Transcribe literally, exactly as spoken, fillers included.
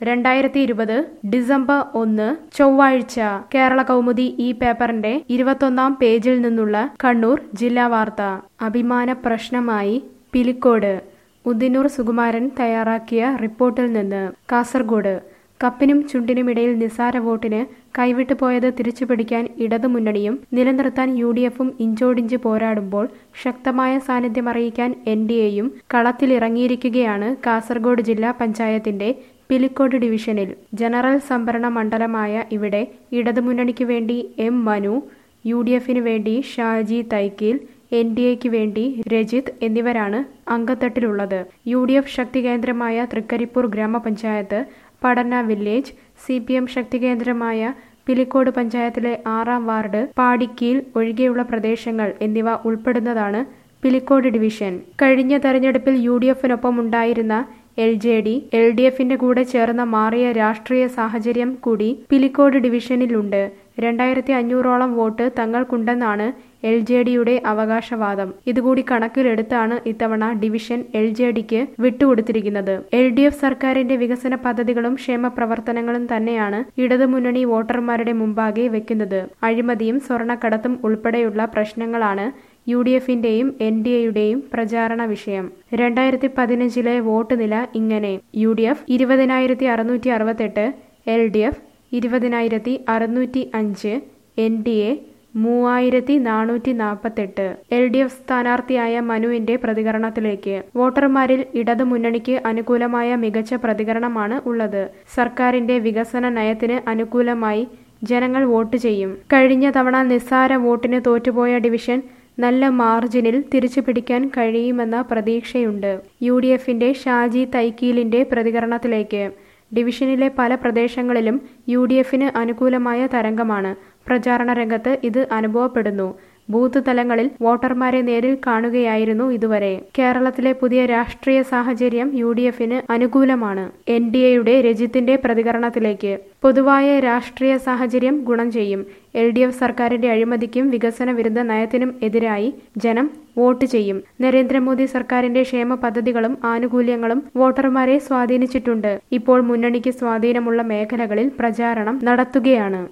രണ്ടായിരത്തി ഇരുപത് ഡിസംബർ ഒന്ന് ചൊവ്വാഴ്ച കേരള കൗമുദി ഈ പേപ്പറിന്റെ ഇരുപത്തൊന്നാം പേജിൽ നിന്നുള്ള കണ്ണൂർ ജില്ലാ വാർത്ത. അഭിമാന പ്രശ്നമായി പിലിക്കോട്. ഉദിനൂർ സുകുമാരൻ തയ്യാറാക്കിയ റിപ്പോർട്ടിൽ നിന്ന്. കാസർഗോഡ്. കപ്പിനും ചുണ്ടിനുമിടയിൽ നിസാര വോട്ടിന് കൈവിട്ടു പോയത് തിരിച്ചുപിടിക്കാൻ ഇടതുമുന്നണിയും നിലനിർത്താൻ യു ഡി എഫും ഇഞ്ചോടിഞ്ച് പോരാടുമ്പോൾ ശക്തമായ സാന്നിധ്യം അറിയിക്കാൻ എൻ ഡി എയും കളത്തിലിറങ്ങിയിരിക്കുകയാണ് കാസർഗോഡ് ജില്ലാ പഞ്ചായത്തിന്റെ പിലിക്കോട് ഡിവിഷനിൽ. ജനറൽ സംഭരണ മണ്ഡലമായ ഇവിടെ ഇടതുമുന്നണിക്ക് വേണ്ടി എം മനു, യു ഡി എഫിന് വേണ്ടി ഷാജി തൈക്കീൽ, എൻ ഡി എക്ക് വേണ്ടി രജിത് എന്നിവരാണ് അങ്കത്തട്ടിലുള്ളത്. യു ഡി എഫ് ശക്തി കേന്ദ്രമായ തൃക്കരിപ്പൂർ ഗ്രാമപഞ്ചായത്ത്, Padanna village, C P M ശക്തി കേന്ദ്രമായ പിലിക്കോട് പഞ്ചായത്തിലെ ആറാം വാർഡ്, പാടിക്കീൽ ഒഴികെയുള്ള പ്രദേശങ്ങൾ എന്നിവ ഉൾപ്പെടുന്നതാണ് പിലിക്കോട് ഡിവിഷൻ. കഴിഞ്ഞ തെരഞ്ഞെടുപ്പിൽ യു ഡി എഫിനൊപ്പം ഉണ്ടായിരുന്ന L J D L D എഫിന്റെ കൂടെ ചേർന്ന മാറിയ രാഷ്ട്രീയ സാഹചര്യം കൂടി പിലിക്കോട് ഡിവിഷനിലുണ്ട്. രണ്ടായിരത്തി അഞ്ഞൂറോളം വോട്ട് തങ്ങൾക്കുണ്ടെന്നാണ് എൽ ജെ ഡിയുടെ അവകാശവാദം. ഇതുകൂടി കണക്കിലെടുത്താണ് ഇത്തവണ ഡിവിഷൻ എൽ ജെ ഡിക്ക് വിട്ടുകൊടുത്തിരിക്കുന്നത്. എൽ ഡി എഫ് സർക്കാരിന്റെ വികസന പദ്ധതികളും ക്ഷേമ പ്രവർത്തനങ്ങളും തന്നെയാണ് ഇടതുമുന്നണി വോട്ടർമാരുടെ മുമ്പാകെ വെക്കുന്നത്. അഴിമതിയും സ്വർണ്ണക്കടത്തും ഉൾപ്പെടെയുള്ള പ്രശ്നങ്ങളാണ് യു ഡി എഫിന്റെയും എൻ ഡി എയുടെയും പ്രചാരണ വിഷയം. രണ്ടായിരത്തി പതിനഞ്ചിലെ വോട്ട് നില ഇങ്ങനെ: യു ഡി എഫ് ഇരുപതിനായിരത്തി അറുന്നൂറ്റി അറുപത്തെട്ട്, എൽ ഡി എഫ് ഇരുപതിനായിരത്തി അറുന്നൂറ്റി അഞ്ച്, എൻ ഡി എ മൂവായിരത്തി നാനൂറ്റി നാൽപ്പത്തെട്ട്. എൽ ഡി എഫ് സ്ഥാനാർത്ഥിയായ മനുവിന്റെ പ്രതികരണത്തിലേക്ക്. വോട്ടർമാരിൽ ഇടതുമുന്നണിക്ക് അനുകൂലമായ മികച്ച പ്രതികരണമാണ് ഉള്ളത്. സർക്കാരിന്റെ വികസന നയത്തിന് അനുകൂലമായി ജനങ്ങൾ വോട്ട് ചെയ്യും. കഴിഞ്ഞ തവണ നിസ്സാര വോട്ടിന് തോറ്റുപോയ ഡിവിഷൻ നല്ല മാർജിനിൽ തിരിച്ചുപിടിക്കാൻ കഴിയുമെന്ന പ്രതീക്ഷയുണ്ട്. യു ഡി എഫിന്റെ ഷാജി തൈക്കീലിന്റെ പ്രതികരണത്തിലേക്ക്. ഡിവിഷനിലെ പല പ്രദേശങ്ങളിലും യു ഡി എഫിന് അനുകൂലമായ തരംഗമാണ്. പ്രചാരണ രംഗത്ത് ഇത് അനുഭവപ്പെടുന്നു. ബൂത്ത് തലങ്ങളിൽ വോട്ടർമാരെ നേരിൽ കാണുകയായിരുന്നു ഇതുവരെ. കേരളത്തിലെ പുതിയ രാഷ്ട്രീയ സാഹചര്യം യു ഡി എഫിന് അനുകൂലമാണ്. എൻ ഡി എയുടെ രജിത്തിന്റെ പ്രതികരണത്തിലേക്ക്. പൊതുവായ രാഷ്ട്രീയ സാഹചര്യം ഗുണം ചെയ്യും. എൽ ഡി എഫ് സർക്കാരിന്റെ അഴിമതിക്കും വികസന വിരുദ്ധ നയത്തിനും എതിരായി ജനം വോട്ട് ചെയ്യും. നരേന്ദ്രമോദി സർക്കാരിന്റെ ക്ഷേമ പദ്ധതികളും ആനുകൂല്യങ്ങളും വോട്ടർമാരെ സ്വാധീനിച്ചിട്ടുണ്ട്. ഇപ്പോൾ മുന്നണിക്ക് സ്വാധീനമുള്ള മേഖലകളിൽ പ്രചാരണം നടത്തുകയാണ്.